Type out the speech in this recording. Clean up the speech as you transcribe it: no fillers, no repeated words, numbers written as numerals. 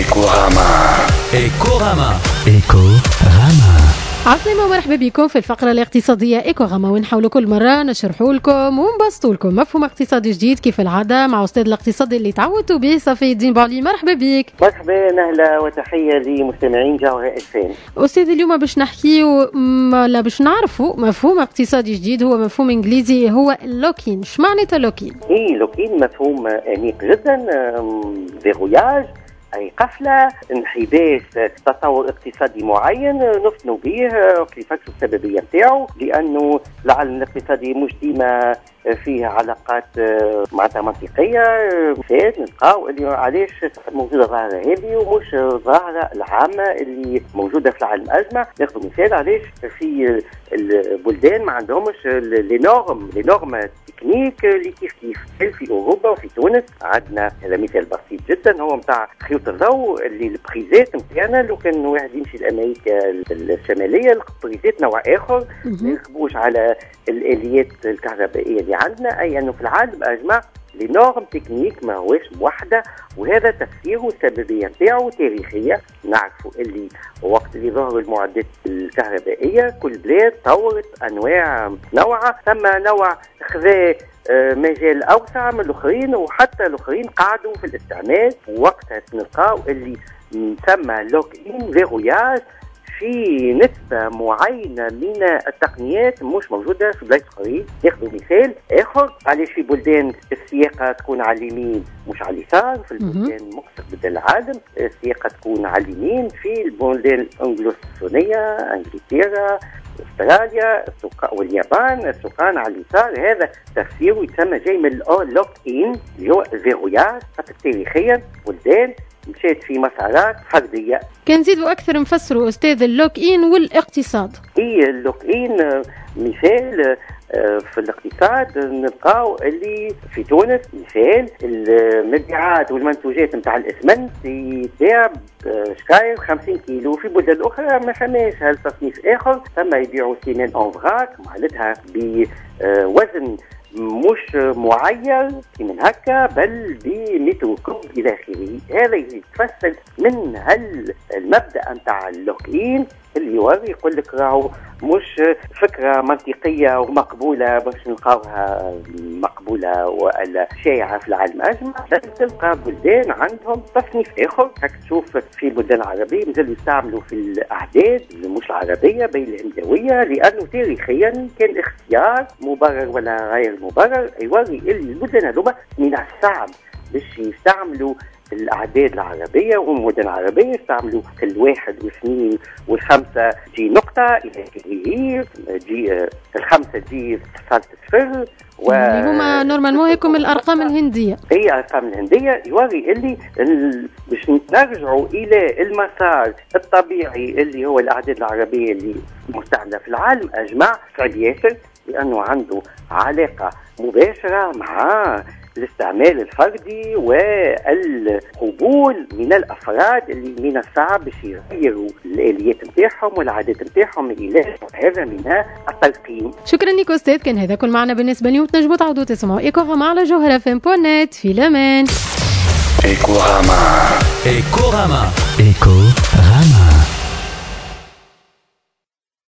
إيكوغاما. عسلامة ومرحبا بكم في الفقرة الاقتصادية إيكوغاما، ونحاول كل مرة نشرحوا لكم ونبسطوا لكم مفهوم اقتصادي جديد كيف العادة مع أستاذ الاقتصاد اللي تعودتوا به صفي الدين بعلي. مرحبا بك. مرحبا، نهلا وتحية لمستمعين جوهر FM. أستاذ، اليوم باش نحكي ولا باش نعرفوا مفهوم اقتصادي جديد، هو مفهوم إنجليزي، هو اللوكين. شو معناتها لوكين؟ لوكين مفهوم أنيق جدا، فيغوياج أي قفلة، انحباس تطور اقتصادي معين نفتنوا به كيفاش السببية نتاعو، لأنه العالم الاقتصادي مش ديما فيه علاقات معناتها منطقية. فات نلقاو اللي علاش موجودة الظاهرة هذه ومش الظاهرة العامة اللي موجودة في العالم أجمع. ناخذ مثال علاش في البلدان ما عندهمش لي نورم تكنيك اللي كيف في أوروبا وفي تونس. عندنا هذا مثال بسيط جدا، هو متاع خيوط الضوء اللي البريزات نتاعنا لو كان واحد يمشي لأمريكا الشمالية البريزات نوع آخر ما يركبوش على الآليات الكهربائية اللي عندنا. أي أنه في العالم أجمع لي نورم تكنيك ما هوش موحدة، وهذا تفسيره السببية نتاعو تاريخية. نعرفوا اللي وقت اللي ظهروا المعدات الكهربائية كل بلاد طورت أنواع نوعة، ثم نوع خذا مجال أوسع من الآخرين، وحتى الآخرين قعدوا في الاستعمال. وقتها نلقاو اللي نسمى لوك إن فيغوياج في نسبة معينة من التقنيات مش موجودة في بلاد أخرين. ياخذوا مثال آخر علاش في بلدان السياقة تكون على اليمين مش على اليسار، في البلدان مقصد العالم السياقة تكون على اليمين، في البلدان الأنجلوساكسونية انجلترا استراليا واليابان السكان على اليسار. هذا تفسيره يسمى جاي من اللوك إن اللي هو الفيغوياج. تاريخيا بلدان مشيت في مسارات فردية. كان نزيدوا أكثر نفسروا أستاذ اللوك إن والاقتصاد. اللوك إن مثال في الاقتصاد نلقاو اللي في تونس مثال المبيعات والمنتوجات نتاع الاسمنت يتباع شكاير 50 كيلو. في بلدان الاخرى ما فماش هالتصنيف اخر، ثم يبيعوا سيمان انفراك معناتها بوزن مش معين من هكا بل بمتر كوب الى اخره. هذا يتفسر من المبدا نتاع اللوكين اللي يوري يقول لك راهو مش فكره منطقيه ومقبوله باش نلقاوها مقبوله ولا شائعه في العالم اجمع، بل تلقى بلدان عندهم تصنيف اخر. هاك تشوف في البلدان العربيه مازالوا يستعملوا في الاعداد مش العربيه بين الهندويه، لانه تاريخيا كان اختيار مبرر ولا غير مبرر. يوري اللي البلدان هذوما من الصعب باش يستعملوا الأعداد العربية، والمدن العربية يستعملوا الواحد واثنين والخمسة جي نقطة إلى آخره، جي الخمسة جي صفر اللي هما نورمالمون هيكم الأرقام الهندية. هي الأرقام الهندية. يوري اللي باش نرجعوا إلى المسار الطبيعي اللي هو الأعداد العربية اللي مستعملة في العالم أجمع صعب ياسر، لأنه عنده علاقة مباشرة مع الاستعمال الفردي والقبول من الأفراد اللي من الصعب باش يغيروا الآليات نتاعهم والعادات نتاعهم إلى هذا منها التلقين. شكرا لك أستاذ، كان هذا كل معنا بالنسبة اليوم. تنجموا تعودوا تسمعوا إيكوغاما على جوهر FM.net. في الأمان. إيكوغاما.